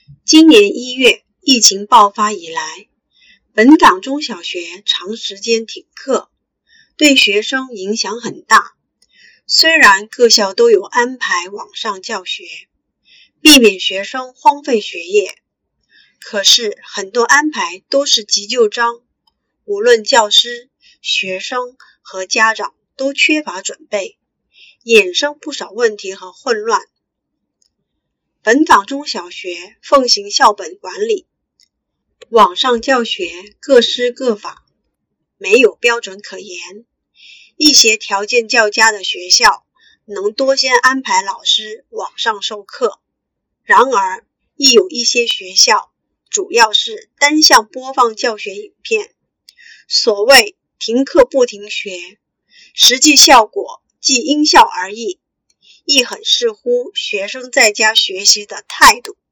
今年1月疫情爆发以来，本港中小学长时间停课，对学生影响很大。虽然各校都有安排网上教学，避免学生荒废学业，可是很多安排都是急就章，无论教师、学生和家长都缺乏准备，衍生不少问题和混乱。本港中小学奉行校本管理，网上教学各施各法，没有标准可言。一些条件较佳的学校能多先安排老师网上授课，然而亦有一些学校主要是单向播放教学影片，所谓停课不停学，实际效果既因校而异，亦很视乎学生在家学习的态度。